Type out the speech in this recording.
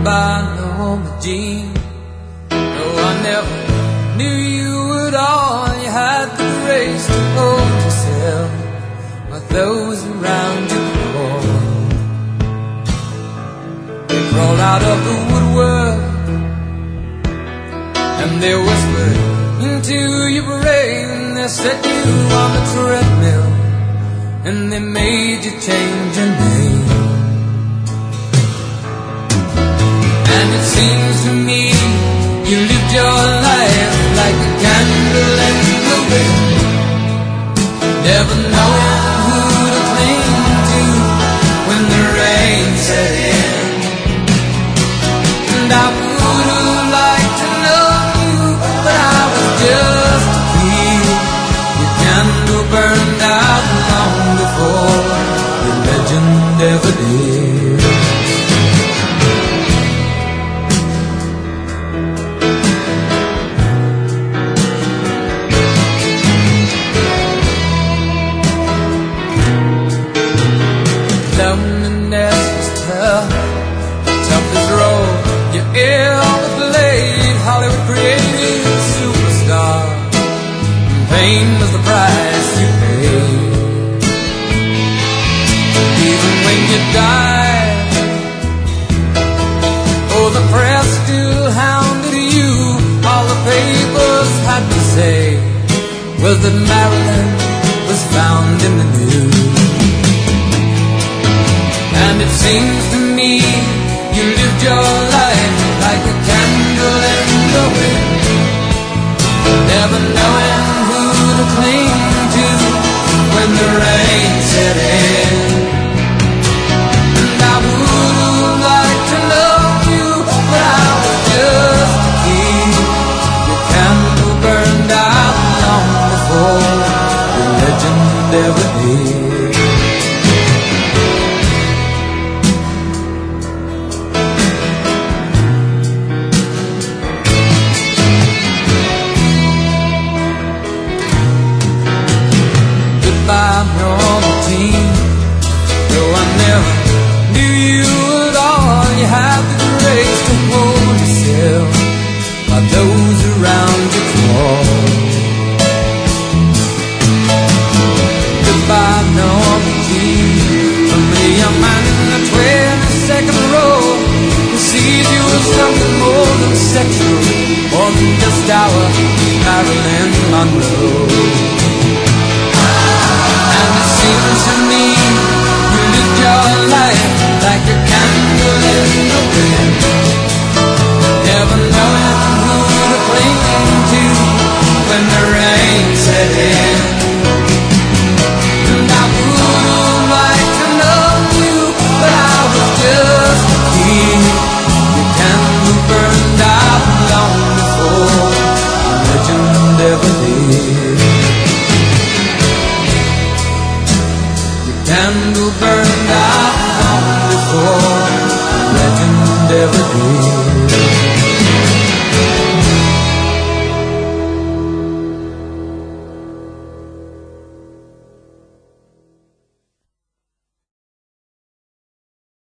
Goodbye, Norma Jean. No, I never knew you at all. You had the grace to hold yourself while those around you crawl. They crawled out of the woodwork and they whispered into your brain. They set you on the treadmill and they made you change your name. And it seems to me you lived your life like a candle in the wind, never knowing who to cling to when the rain set in. And I would have liked to know you, but I was just a kid. Your candle burned out long before the legend ever did. Loneliness was tough, the toughest role you ever played. Hollywood created a superstar, and pain was the price you paid. Even when you died, oh, the press still hounded you. All the papers had to say was that Marilyn was found in the news. And it seems to me you lived your life like a candle in the wind, never knowing who to cling to when the rain set in. And I would have liked to know you, but I was just a kid. Your candle burned out long before the legend ever did. Goodbye, Norma Jean. Though I never knew you at all, you had the grace to hold yourself while those around you crawl. Goodbye, Norma Jean. From a young man in the 22nd row who sees you as something more than sexual, more than just our Marilyn Monroe. And it seems to me you lived your life like a candle in the wind, never knowing who to cling to when the rain set in. And I would have liked to know you, but I was just a kid. Your candle burned out long before the legend ever did. Candle burned out long before the legend ever did.